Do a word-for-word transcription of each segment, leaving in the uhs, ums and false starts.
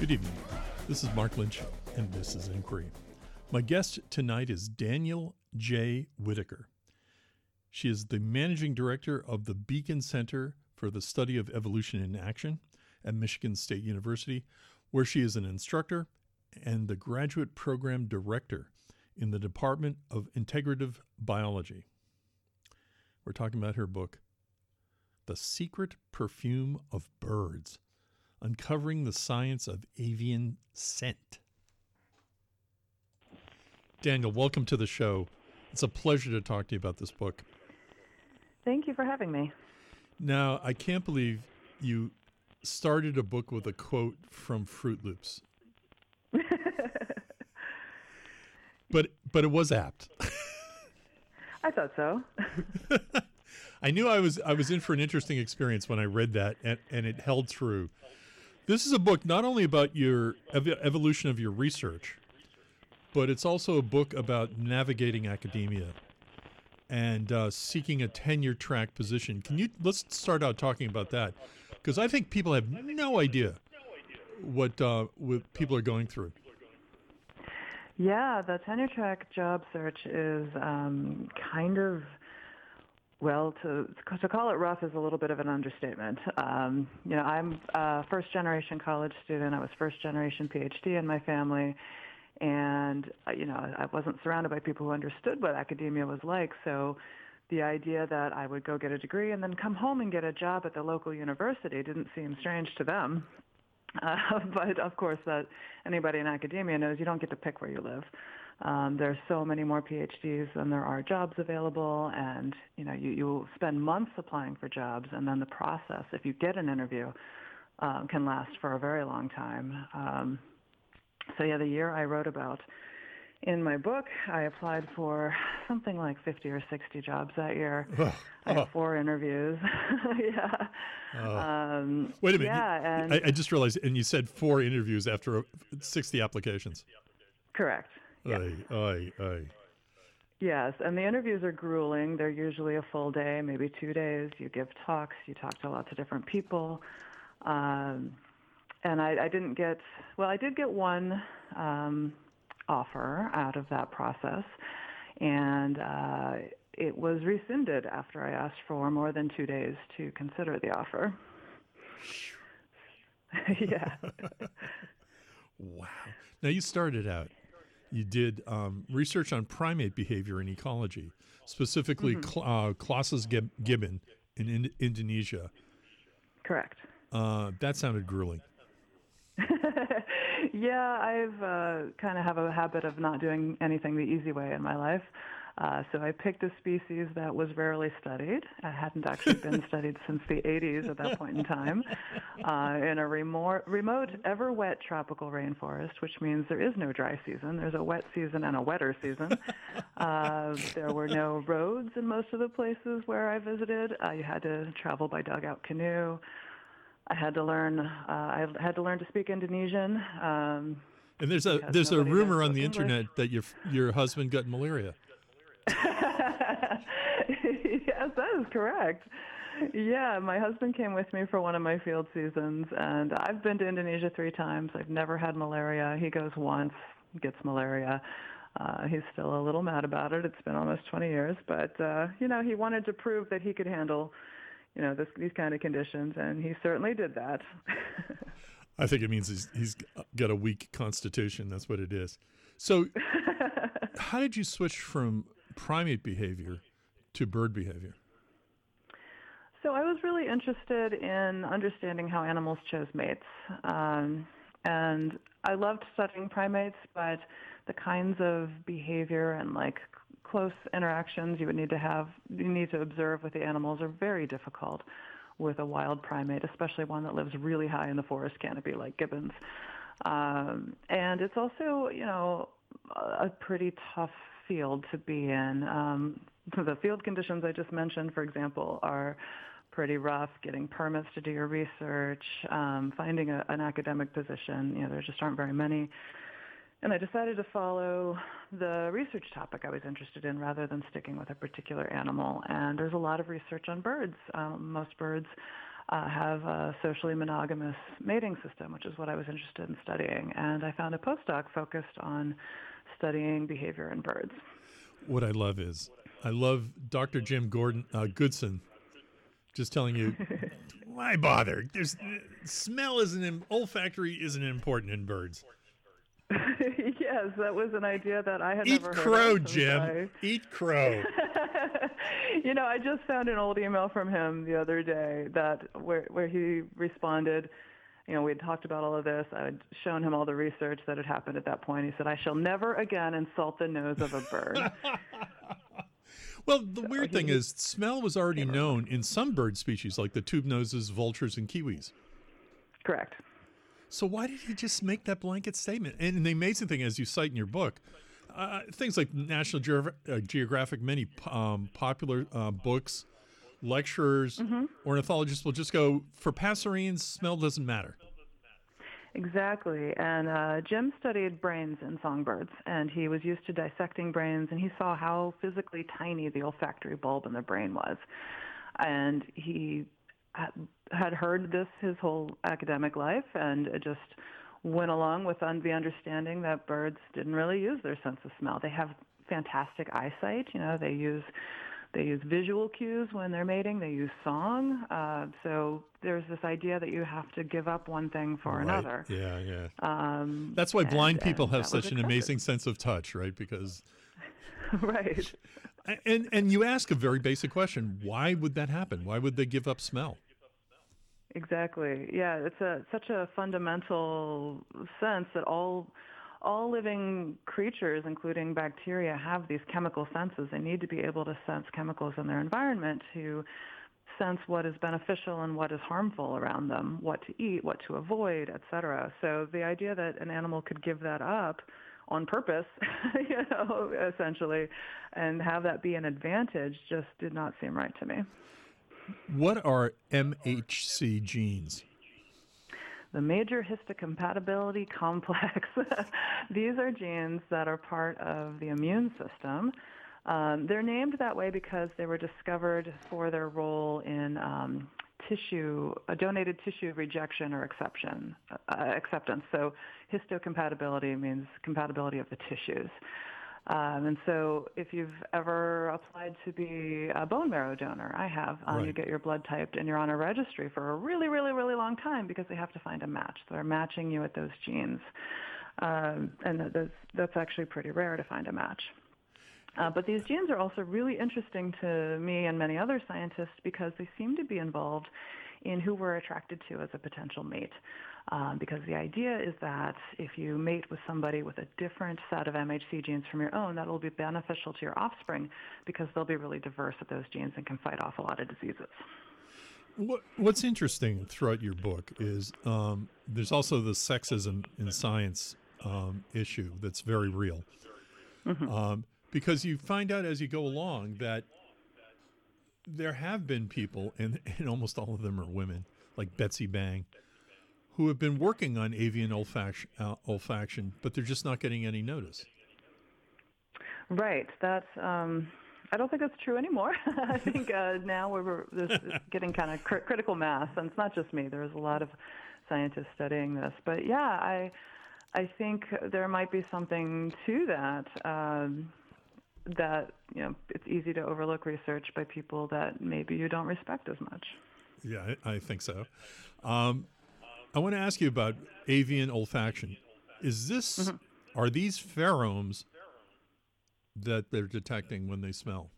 Good evening. This is Mark Lynch, and this is Inquiry. My guest tonight is Danielle J. Whitaker. She is the managing director of the Beacon Center for the Study of Evolution in Action at Michigan State University, where she is an instructor and the graduate program director in the Department of Integrative Biology. We're talking about her book, The Secret Perfume of Birds, Uncovering the Science of Avian Scent. Danielle, welcome to the show. It's a pleasure to talk to you about this book. Thank you for having me. Now, I can't believe you started a book with a quote from Fruit Loops. but but it was apt. I thought so. I knew I was I was in for an interesting experience when I read that, and, and it held true. This is a book not only about your ev- evolution of your research, but it's also a book about navigating academia and uh, seeking a tenure track position. Can you let's start out talking about that, because I think people have no idea what uh, what people are going through. Yeah, the tenure track job search is um, kind of, well, to to call it rough is a little bit of an understatement. Um, you know, I'm a first generation college student. I was first generation PhD in my family. And, uh, you know, I wasn't surrounded by people who understood what academia was like. So the idea that I would go get a degree and then come home and get a job at the local university didn't seem strange to them. Uh, but, of course, that anybody in academia knows you don't get to pick where you live. Um, there's so many more PhDs than there are jobs available. And, you know, you, you spend months applying for jobs. And then the process, if you get an interview, um, can last for a very long time. Um So, yeah, the year I wrote about in my book, I applied for something like fifty or sixty jobs that year. Oh, I had oh. four interviews. yeah. Oh. Um, Wait a minute. Yeah, and I, I just realized, and you said four interviews after sixty applications. Correct. Yeah. Aye, aye, aye. Yes, and the interviews are grueling. They're usually a full day, maybe two days. You give talks. You talk to lots of different people. Um And I, I didn't get, well, I did get one um, offer out of that process, and uh, it was rescinded after I asked for more than two days to consider the offer. yeah. Wow. Now, you started out, you did um, research on primate behavior in ecology, specifically Mm-hmm. cl- uh, Claus's gib- gibbon in, in Indonesia. Correct. Uh, that sounded grueling. yeah, I've uh, kind of have a habit of not doing anything the easy way in my life. Uh, so I picked a species that was rarely studied. It hadn't actually been studied since the eighties at that point in time, uh, in a remote, remote, ever-wet tropical rainforest, which means there is no dry season. There's a wet season and a wetter season. Uh, there were no roads in most of the places where I visited. Uh, you had to travel by dugout canoe. I had to learn. Uh, I had to learn to speak Indonesian. Um, and there's a there's a rumor on the English. internet that your your husband got malaria. Yes, that is correct. Yeah, my husband came with me for one of my field seasons, and I've been to Indonesia three times. I've never had malaria. He goes once, gets malaria. Uh, he's still a little mad about it. It's been almost twenty years, but uh, you know, he wanted to prove that he could handle, you know, this, these kind of conditions, and he certainly did that. I think it means he's, he's got a weak constitution. That's what it is. So how did you switch from primate behavior to bird behavior? So I was really interested in understanding how animals chose mates. Um, and I loved studying primates, but the kinds of behavior and like close interactions you would need to have, you need to observe with the animals are very difficult with a wild primate, especially one that lives really high in the forest canopy like gibbons. Um, and it's also, you know, a pretty tough field to be in. Um, so the field conditions I just mentioned, for example, are pretty rough. Getting permits to do your research, um, finding a, an academic position, you know, there just aren't very many. And I decided to follow the research topic I was interested in rather than sticking with a particular animal. And there's a lot of research on birds. Um, most birds uh, have a socially monogamous mating system, which is what I was interested in studying. And I found a postdoc focused on studying behavior in birds. What I love is, I love Doctor Jim Gordon uh, Goodson just telling you, why bother? There's smell isn't olfactory isn't important in birds. Yes, that was an idea that I had Eat never crow, heard of. Jim. I... Eat crow. You know, I just found an old email from him the other day that where where he responded. You know, we had talked about all of this. I had shown him all the research that had happened at that point. He said, "I shall never again insult the nose of a bird." Well, the So weird he- thing is, smell was already known in some bird species, like the tube noses, vultures, and kiwis. Correct. So why did he just make that blanket statement? And the amazing thing, as you cite in your book, uh, things like National Geog- uh, Geographic, many um, popular uh, books, lecturers, Mm-hmm. ornithologists will just go, for passerines, smell doesn't matter. Exactly. And uh, Jim studied brains in songbirds, and he was used to dissecting brains, and he saw how physically tiny the olfactory bulb in the brain was. And he ha- had heard this his whole academic life, and it just went along with un- the understanding that birds didn't really use their sense of smell. They have fantastic eyesight. You know, they use They use visual cues when they're mating. They use song. Uh, so there's this idea that you have to give up one thing for Right. another. Yeah, yeah. Um, That's why and- blind people and have that was such an accepted. amazing sense of touch, right? Because Right. and and you ask a very basic question: why would that happen? Why would they give up smell? Exactly. Yeah, it's a such a fundamental sense that all all living creatures, including bacteria, have these chemical senses. They need to be able to sense chemicals in their environment to sense what is beneficial and what is harmful around them, what to eat, what to avoid, et cetera. So the idea that an animal could give that up on purpose, you know, essentially, and have that be an advantage just did not seem right to me. What are M H C genes? The major histocompatibility complex. These are genes that are part of the immune system. Um, they're named that way because they were discovered for their role in um, tissue, uh, donated tissue rejection or exception, uh, acceptance. So histocompatibility means compatibility of the tissues. Um, and so if you've ever applied to be a bone marrow donor, I have, um, Right. you get your blood typed and you're on a registry for a really, really, really long time because they have to find a match. So they're matching you with those genes. Um, and that- that's, that's actually pretty rare to find a match. Uh, but these genes are also really interesting to me and many other scientists because they seem to be involved in who we're attracted to as a potential mate. Um, because the idea is that if you mate with somebody with a different set of M H C genes from your own, that will be beneficial to your offspring because they'll be really diverse with those genes and can fight off a lot of diseases. What, what's interesting throughout your book is um, there's also the sexism in science um, issue that's very real. Mm-hmm. Um, because you find out as you go along that there have been people, and, and almost all of them are women, like Betsy Bang, who have been working on avian olfaction, uh, olfaction, but they're just not getting any notice. Right. That's. Um, I don't think that's true anymore. I think uh, now we're this is getting kind of cr- critical mass, and it's not just me. There's a lot of scientists studying this. But yeah, I I think there might be something to that. Um, that you know, it's easy to overlook research by people that maybe you don't respect as much. Yeah, I, I think so. Um, I want to ask you about avian olfaction. Is this, Mm-hmm. are these pheromones that they're detecting when they smell?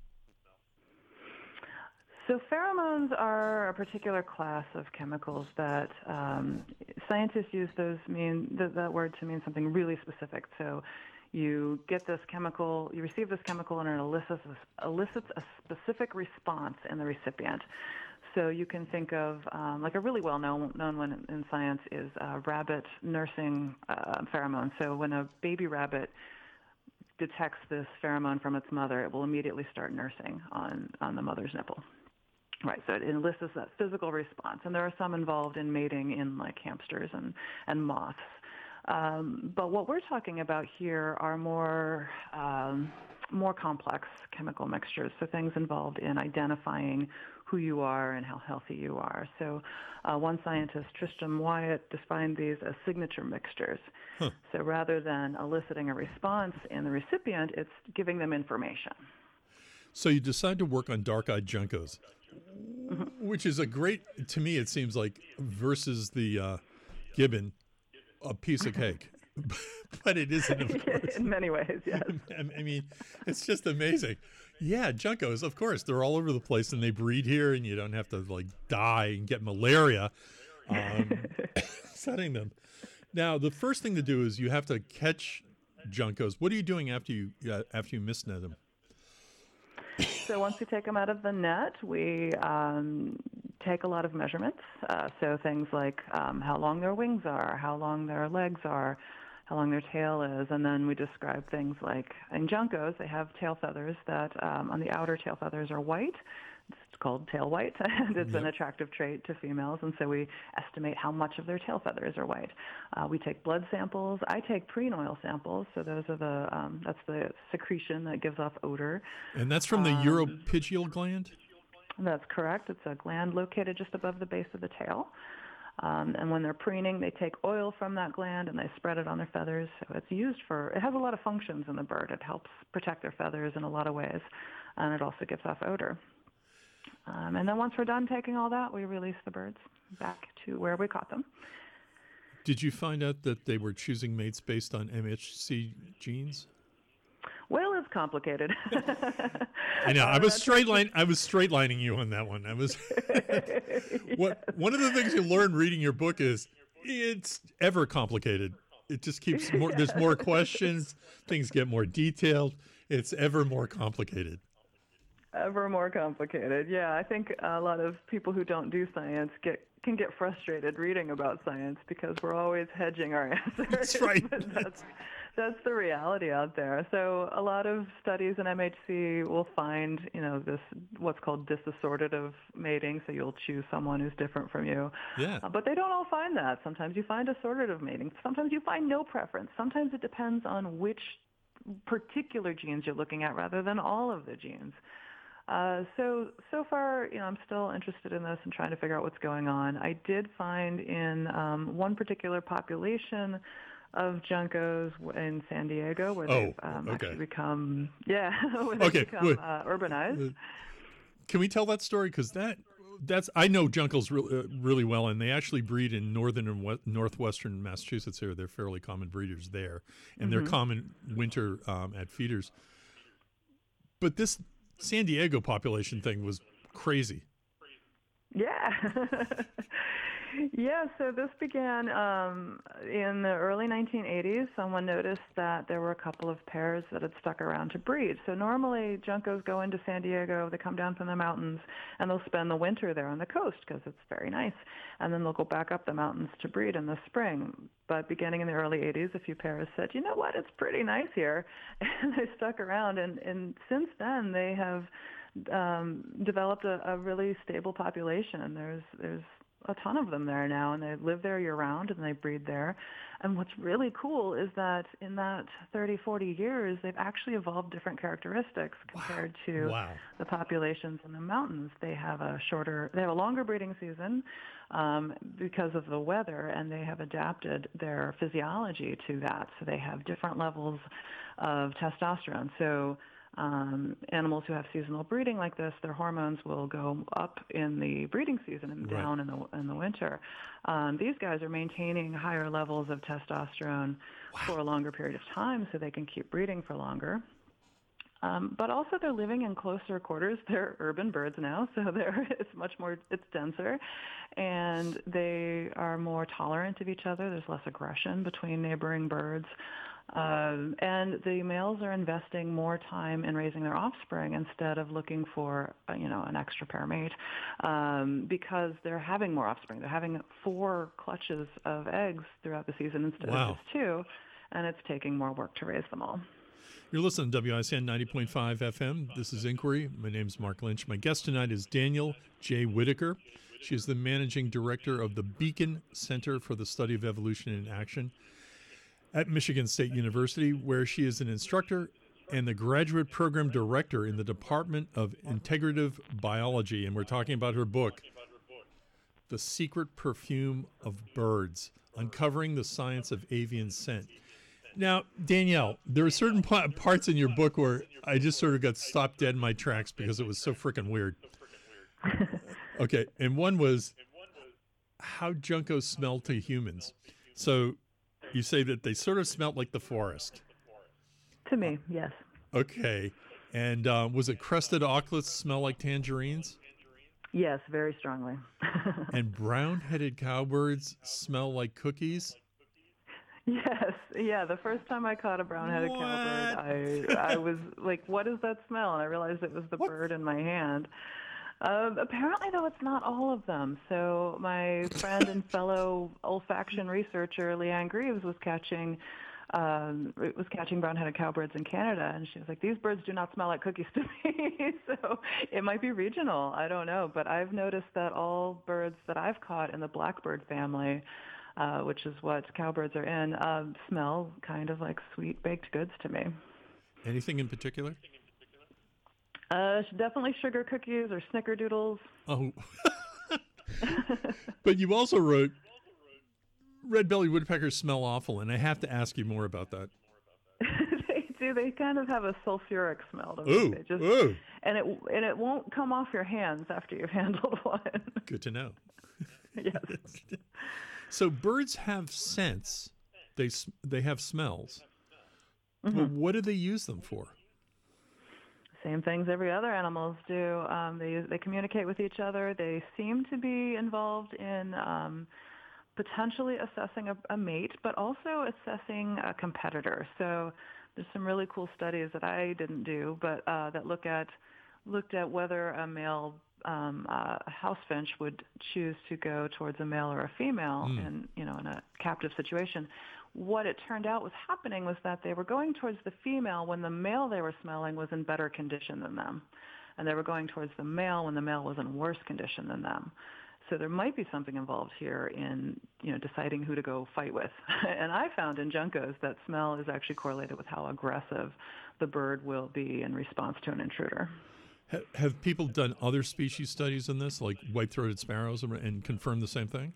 So pheromones are a particular class of chemicals that um, scientists use those mean th- that word to mean something really specific. So you get this chemical, you receive this chemical, and it elicits a, elicits a specific response in the recipient. So you can think of um, like a really well-known known one in, in science is uh, rabbit nursing uh, pheromone. So when a baby rabbit detects this pheromone from its mother, it will immediately start nursing on, on the mother's nipple. Right, so it elicits that physical response. And there are some involved in mating in like hamsters and, and moths. Um, but what we're talking about here are more um, more complex chemical mixtures, so things involved in identifying who you are and how healthy you are. So uh, one scientist, Tristram Wyatt, defined these as signature mixtures. Huh. So rather than eliciting a response in the recipient, it's giving them information. So you decide to work on dark-eyed juncos, mm-hmm. which is a great, to me it seems like, versus the uh, gibbon, a piece of cake. But it isn't, of course. In many ways, yes. I mean, it's just amazing. Yeah, juncos, of course, they're all over the place, and they breed here, and you don't have to like die and get malaria um, setting them. Now, the first thing to do is you have to catch juncos. What are you doing after you uh, after you misnet them? So once we take them out of the net, we um, take a lot of measurements. Uh, so things like um, how long their wings are, how long their legs are, how long their tail is, and then we describe things like, in juncos, they have tail feathers that um, on the outer tail feathers are white. It's called tail white, and it's yep. an attractive trait to females, and so we estimate how much of their tail feathers are white. Uh, we take blood samples. I take prenoil samples, so those are the um, that's the secretion that gives off odor. And that's from the um, uropygial gland? That's correct. It's a gland located just above the base of the tail. Um, and when they're preening, they take oil from that gland and they spread it on their feathers. So it's used for, it has a lot of functions in the bird. It helps protect their feathers in a lot of ways, and it also gives off odor. Um, and then once we're done taking all that, we release the birds back to where we caught them. Did you find out that they were choosing mates based on M H C genes? Well, it's complicated. I know. I was straight line. I was straight lining you on that one. I was. What yes. One of the things you learn reading your book is it's ever complicated. It just keeps more. Yes. There's more questions. Things get more detailed. It's ever more complicated. Ever more complicated. Yeah, I think a lot of people who don't do science get can get frustrated reading about science because we're always hedging our answers. That's right. that's, that's the reality out there. So a lot of studies in M H C will find, you know, this what's called disassortative mating. So you'll choose someone who's different from you. Yeah. Uh, but they don't all find that. Sometimes you find assortative mating. Sometimes you find no preference. Sometimes it depends on which particular genes you're looking at rather than all of the genes. Uh, so, so far, you know, I'm still interested in this and trying to figure out what's going on. I did find in um, one particular population of juncos in San Diego where oh, they've um, okay. actually become, yeah, where they've okay. become uh, urbanized. Can we tell that story? Because that, that's, I know juncos re- uh, really well, and they actually breed in northern and we- northwestern Massachusetts here. They're fairly common breeders there, and mm-hmm. they're common winter um, at feeders. But this San Diego population thing was crazy. Yeah. Yeah, so this began um, in the early nineteen eighties. Someone noticed that there were a couple of pairs that had stuck around to breed. So normally juncos go into San Diego, they come down from the mountains, and they'll spend the winter there on the coast because it's very nice. And then they'll go back up the mountains to breed in the spring. But beginning in the early eighties, a few pairs said, you know what, it's pretty nice here. And they stuck around. And, and since then, they have um, developed a, a really stable population. There's there's a ton of them there now, and they live there year-round, and they breed there. And what's really cool is that in that thirty, forty years, they've actually evolved different characteristics compared wow. to wow. the populations in the mountains. They have a shorter, they have a longer breeding season um, because of the weather, and they have adapted their physiology to that. So they have different levels of testosterone. So Um, animals who have seasonal breeding like this, their hormones will go up in the breeding season and down right. in the in the winter. Um, these guys are maintaining higher levels of testosterone wow. for a longer period of time, so they can keep breeding for longer. Um, but also, they're living in closer quarters. They're urban birds now, so they're it's much more it's denser, and they are more tolerant of each other. There's less aggression between neighboring birds. Um, and the males are investing more time in raising their offspring instead of looking for, uh, you know, an extra pair mate, um, because they're having more offspring. They're having four clutches of eggs throughout the season instead wow. of just two, and it's taking more work to raise them all. You're listening to W I C N ninety point five F M. This is Inquiry. My name is Mark Lynch. My guest tonight is Daniel J. Whitaker. She is the managing director of the Beacon Center for the Study of Evolution in Action at Michigan State University, where she is an instructor and the graduate program director in the Department of Integrative Biology. And we're talking about her book, The Secret Perfume of Birds, Uncovering the Science of Avian Scent. Now, Danielle, there are certain p- parts in your book where I just sort of got stopped dead in my tracks because it was so freaking weird. Okay, and one was how juncos smell to humans. So you say that they sort of smelled like the forest. To me, yes. Okay, and uh, was it crested auklets smell like tangerines? Yes, very strongly. And brown-headed cowbirds smell like cookies? Yes, yeah. The first time I caught a brown-headed What? cowbird, I I was like, "What is that smell?" And I realized it was the What? bird in my hand. Um, apparently, though, it's not all of them. So my friend and fellow olfaction researcher Leanne Greaves was catching um, was catching brown-headed cowbirds in Canada, and she was like, "These birds do not smell like cookies to me." So it might be regional. I don't know, but I've noticed that all birds that I've caught in the blackbird family, uh, which is what cowbirds are in, um, smell kind of like sweet baked goods to me. Anything in particular? Uh, definitely sugar cookies or snickerdoodles. Oh. But you also wrote, red-bellied woodpeckers smell awful, and I have to ask you more about that. They do. They kind of have a sulfuric smell to Ooh, them. They just, ooh. and it and it won't come off your hands after you've handled one. Good to know. Yes. So birds have scents. They s- they have smells. Mm-hmm. Well, what do they use them for? Same things every other animals do. Um, they they communicate with each other. They seem to be involved in um, potentially assessing a, a mate, but also assessing a competitor. So there's some really cool studies that I didn't do, but uh, that look at looked at whether a male um, uh, house finch would choose to go towards a male or a female Mm. in you know in a captive situation. What it turned out was happening was that they were going towards the female when the male they were smelling was in better condition than them, and they were going towards the male when the male was in worse condition than them. So there might be something involved here in you know deciding who to go fight with. And I found in juncos that smell is actually correlated with how aggressive the bird will be in response to an intruder. Ha- have people done other species studies in this, like white-throated sparrows, and, and confirmed the same thing?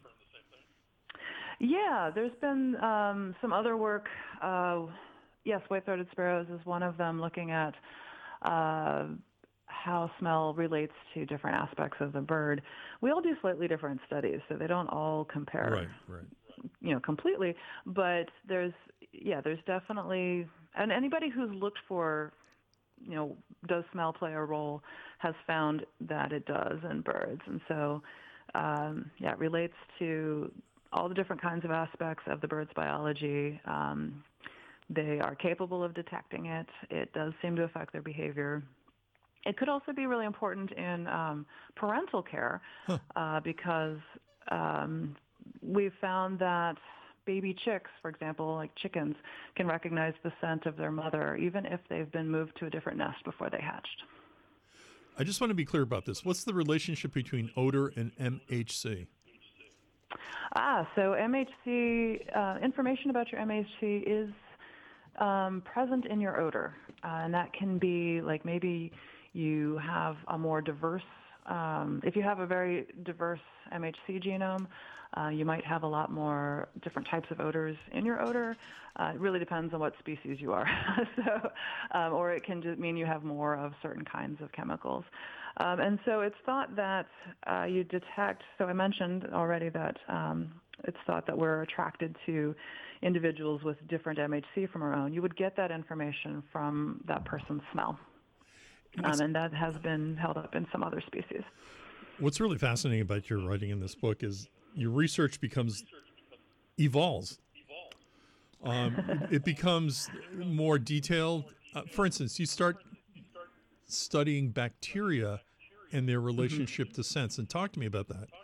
Yeah, there's been um, some other work. Uh, yes, white-throated sparrows is one of them, looking at uh, how smell relates to different aspects of the bird. We all do slightly different studies, so they don't all compare, Right, right. you know, completely. But there's, yeah, there's definitely, and anybody who's looked for, you know, does smell play a role, has found that it does in birds, and so, um, yeah, it relates to all the different kinds of aspects of the bird's biology. Um, they are capable of detecting it. It does seem to affect their behavior. It could also be really important in um, parental care Huh. uh, because um, we've found that baby chicks, for example, like chickens, can recognize the scent of their mother even if they've been moved to a different nest before they hatched. I just want to be clear about this. What's the relationship between odor and M H C? Ah, so M H C, uh, information about your M H C is um, present in your odor, uh, and that can be like maybe you have a more diverse, um, if you have a very diverse M H C genome, uh, you might have a lot more different types of odors in your odor. Uh, it really depends on what species you are. so, um, or it can just mean you have more of certain kinds of chemicals. Um, and so it's thought that uh, you detect, so I mentioned already that um, it's thought that we're attracted to individuals with different M H C from our own. You would get that information from that person's smell. Um, and that has been held up in some other species. What's really fascinating about your writing in this book is your research becomes, evolves. Um, it, it becomes more detailed. Uh, for instance, you start studying bacteria and their relationship mm-hmm. to scents. And talk to me about that.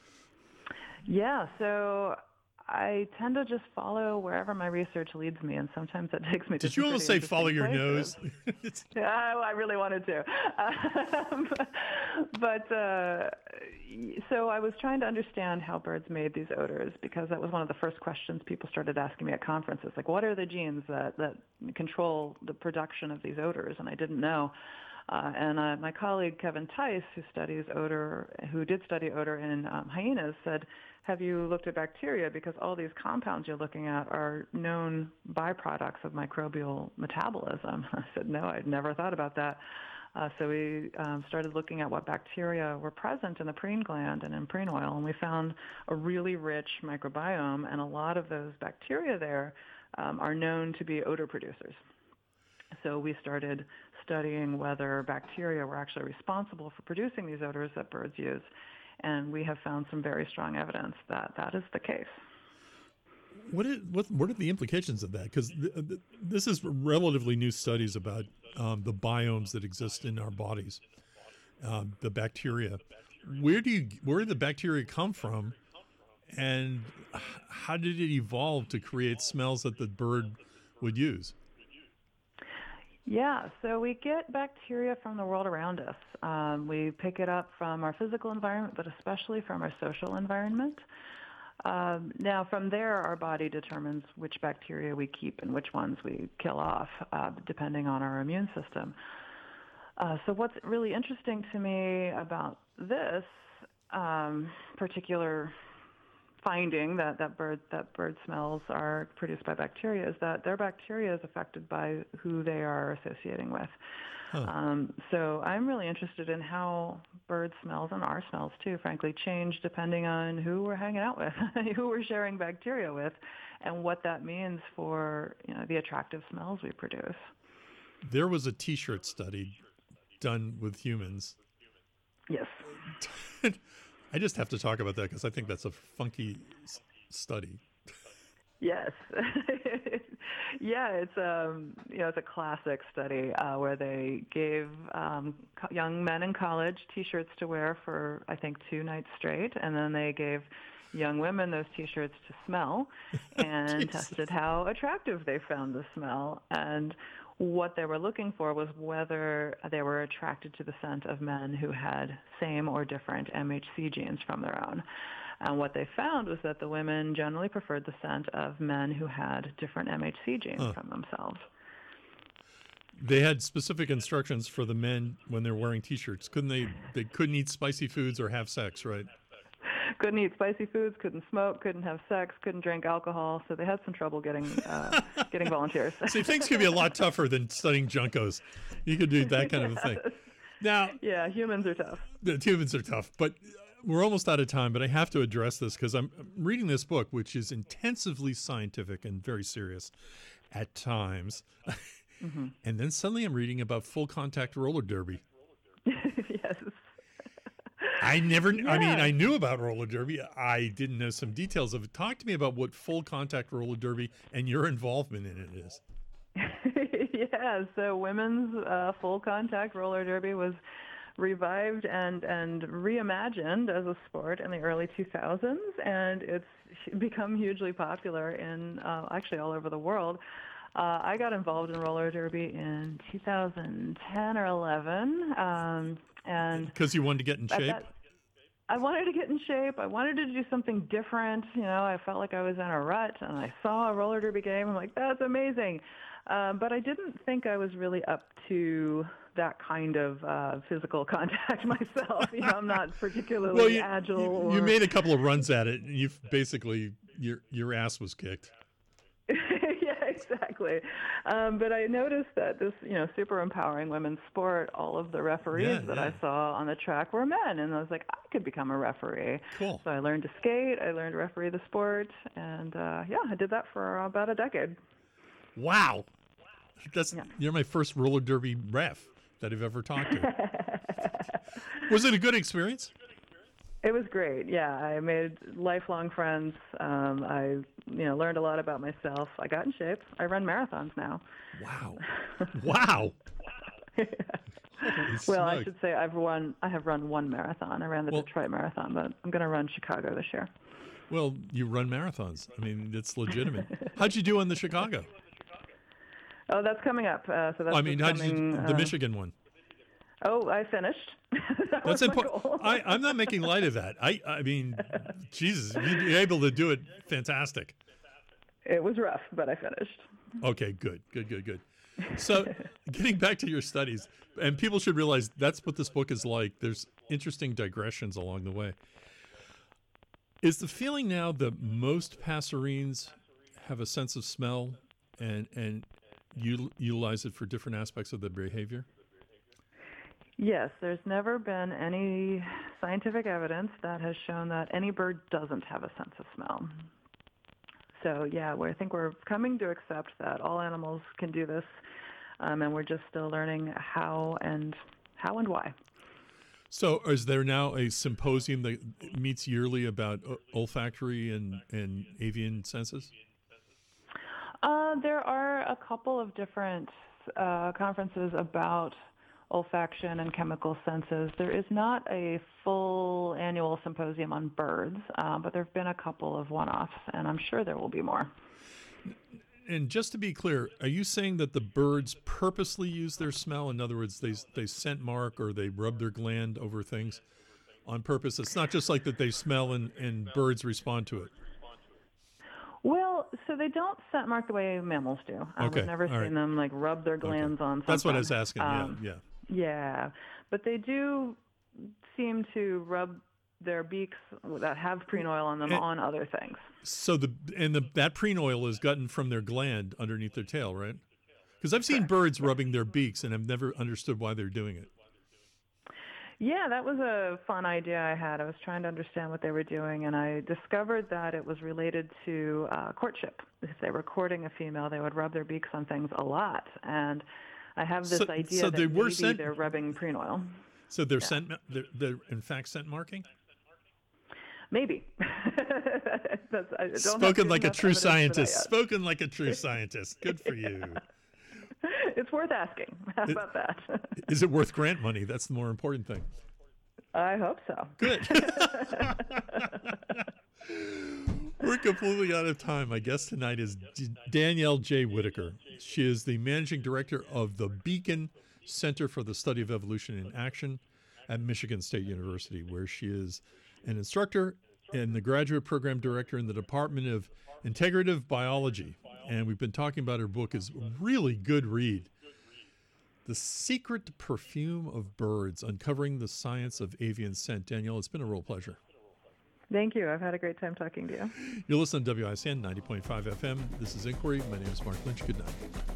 Yeah, so I tend to just follow wherever my research leads me, and sometimes that takes me to Did you almost say follow your places. nose? Yeah, I really wanted to. Um, but uh, so I was trying to understand how birds made these odors, because that was one of the first questions people started asking me at conferences, like, what are the genes that, that control the production of these odors, and I didn't know. Uh, and uh, my colleague Kevin Tice, who studies odor, who did study odor in um, hyenas, said, "Have you looked at bacteria? Because all these compounds you're looking at are known byproducts of microbial metabolism." I said, "No, I'd never thought about that." Uh, so we um, started looking at what bacteria were present in the preen gland and in preen oil, and we found a really rich microbiome, and a lot of those bacteria there um, are known to be odor producers. So we started studying whether bacteria were actually responsible for producing these odors that birds use, and we have found some very strong evidence that that is the case. What is, what what are the implications of that? Because th- th- this is relatively new studies about um, the biomes that exist in our bodies, um, the bacteria. Where do you where did the bacteria come from, and how did it evolve to create smells that the bird would use? Yeah, so we get bacteria from the world around us. Um, we pick it up from our physical environment, but especially from our social environment. Um, now, from there, our body determines which bacteria we keep and which ones we kill off, uh, depending on our immune system. Uh, so what's really interesting to me about this um, particular finding that, that bird that bird smells are produced by bacteria is that their bacteria is affected by who they are associating with. Huh. Um, so I'm really interested in how bird smells, and our smells too, frankly, change depending on who we're hanging out with, who we're sharing bacteria with, and what that means for, you know, the attractive smells we produce. There was a T-shirt study done with humans. Yes. I just have to talk about that because I think that's a funky s- study. Yes. Yeah, it's um, you know, it's a classic study uh, where they gave um, co- young men in college T-shirts to wear for, I think, two nights straight, and then they gave young women those T-shirts to smell and tested how attractive they found the smell. And what they were looking for was whether they were attracted to the scent of men who had same or different M H C genes from their own. And what they found was that the women generally preferred the scent of men who had different M H C genes huh. from themselves. They had specific instructions for the men when they're wearing T-shirts. Couldn't they? They couldn't eat spicy foods or have sex, right? Couldn't eat spicy foods, couldn't smoke, couldn't have sex, couldn't drink alcohol. So they had some trouble getting uh, getting volunteers. See, things could be a lot tougher than studying Juncos. You could do that kind yes. of a thing. Now, yeah, humans are tough. The humans are tough, but we're almost out of time. But I have to address this because I'm reading this book, which is intensively scientific and very serious at times. Mm-hmm. And then suddenly I'm reading about full contact roller derby. Yes. I never, yeah. I mean, I knew about roller derby. I didn't know some details of it. Talk to me about what full contact roller derby and your involvement in it is. Yeah, so women's uh, full contact roller derby was revived and, and reimagined as a sport in the early two thousands, and it's become hugely popular in uh, actually all over the world. Uh, I got involved in roller derby in two thousand ten or eleven. Um, and because you wanted to get in shape? That, I wanted to get in shape. I wanted to do something different. You know, I felt like I was in a rut, and I saw a roller derby game. I'm like, that's amazing. Um, but I didn't think I was really up to that kind of uh, physical contact myself. You know, I'm not particularly well, you, agile. You, or... you made a couple of runs at it, and you've basically, your your ass was kicked. Exactly. Um, but I noticed that this, you know, super empowering women's sport, all of the referees yeah, that yeah. I saw on the track were men. And I was like, I could become a referee. Cool. So I learned to skate. I learned to referee the sport. And, uh, yeah, I did that for about a decade. Wow. That's yeah. You're my first roller derby ref that I've ever talked to. Was it a good experience? It was great. Yeah, I made lifelong friends. Um, I, you know, learned a lot about myself. I got in shape. I run marathons now. Wow! Wow! Yeah. Well, I should say I've run. I have run one marathon. I ran the well, Detroit Marathon, but I'm going to run Chicago this year. Well, you run marathons. I mean, it's legitimate. How'd you do on the Chicago? Oh, that's coming up. Uh, so that's. I mean, how'd coming, you the uh, Michigan one? Oh, I finished. that That's important. I, I'm not making light of that. I, I mean, Jesus, you're able to do it. Fantastic. It was rough, but I finished. Okay, good, good, good, good. So getting back to your studies, and people should realize that's what this book is like. There's interesting digressions along the way. Is the feeling now that most passerines have a sense of smell and, and util- utilize it for different aspects of their behavior? Yes, there's never been any scientific evidence that has shown that any bird doesn't have a sense of smell. So yeah, we I think we're coming to accept that all animals can do this, um, and we're just still learning how and how and why. So is there now a symposium that meets yearly about uh, olfactory and, and avian senses? Uh, there are a couple of different uh, conferences about olfaction and chemical senses. There is not a full annual symposium on birds, uh, but there have been a couple of one-offs, and I'm sure there will be more. And just to be clear, are you saying that the birds purposely use their smell? In other words, they they scent mark or they rub their gland over things on purpose? It's not just like that they smell and, and birds respond to it. Well, so they don't scent mark the way mammals do. I've Okay, never all seen right. them like rub their glands Okay. on something. That's what I was asking. Um, yeah, yeah. Yeah, but they do seem to rub their beaks that have preen oil on them And- on other things. So the and the that preen oil is gotten from their gland underneath their tail, right? Because I've seen birds rubbing their beaks, and I've never understood why they're doing it. Yeah, that was a fun idea I had. I was trying to understand what they were doing, and I discovered that it was related to uh, courtship. If they were courting a female, they would rub their beaks on things a lot. And I have this So- idea so that they were maybe scent- they're rubbing preen oil. So they're scent, they're, they're in fact scent marking. Maybe. That's, I don't have Spoken good like a enough true evidence for that scientist. yet. Spoken like a true scientist. Good for you. It's worth asking. How It- about that? Is it worth grant money? That's the more important thing. I hope so. Good. We're completely out of time. My guest tonight is D- Danielle J. Whitaker. She is the managing director of the Beacon Center for the Study of Evolution in Action at Michigan State University, where she is an instructor and the graduate program director in the Department of Integrative Biology. And we've been talking about her book. Is a really good read. The Secret Perfume of Birds, Uncovering the Science of Avian Scent. Danielle, it's been a real pleasure. Thank you. I've had a great time talking to you. You're listening to W I C N ninety point five F M. This is Inquiry. My name is Mark Lynch. Good night.